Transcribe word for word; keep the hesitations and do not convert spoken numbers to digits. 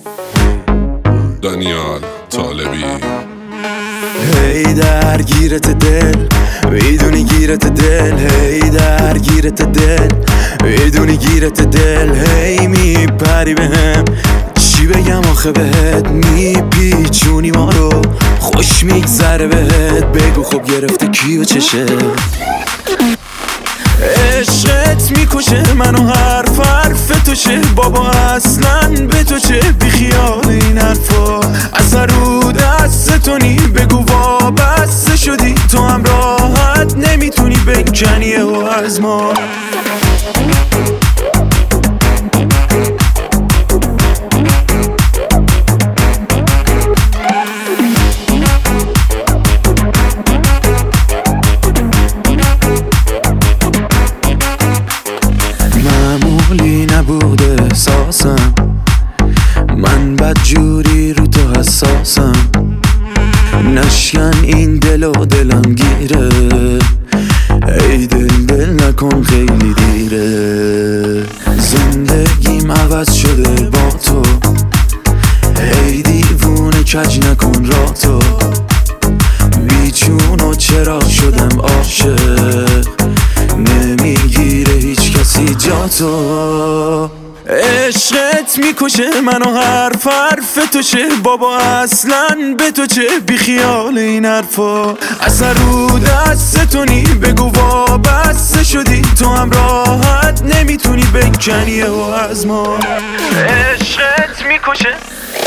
دانیال طالبی. هی درگیرت دل میدونی گیرت دل، هی درگیرت دل میدونی گیرت دل، هی میپری بهم چی بگم آخه بهت، میپیچونی ما رو خوش میگذره بهت، بگو خب گرفته کی و چشه. عشقت میکشه منو حرف حرف تو چه بابا، اصلا به تو چه، بیخیال این حرفا اصلا رو دست تو نی، بگو وابسته شدی تو هم راحت نمیتونی بکنی و از ما. معمولی نبوده احساسم، من بدجوری رو تو حساسم، نشکن این دل و دلم گیره، ای دل دل نکن خیلی دیره، زندگیم عوض شده با تو، ای دیوونه کج نکن را تو، بیچون و چرا شدم عاشق، نمیگیره هیچ کسی جا تو. عشقت میکشه منو حرف حرف تو چه بابا، اصلا به تو چه، بیخیال این حرفا اصلا رو دست تو نی، بگو وابسته شدی تو هم راحت نمیتونی بکنی و از ما. عشقت میکشه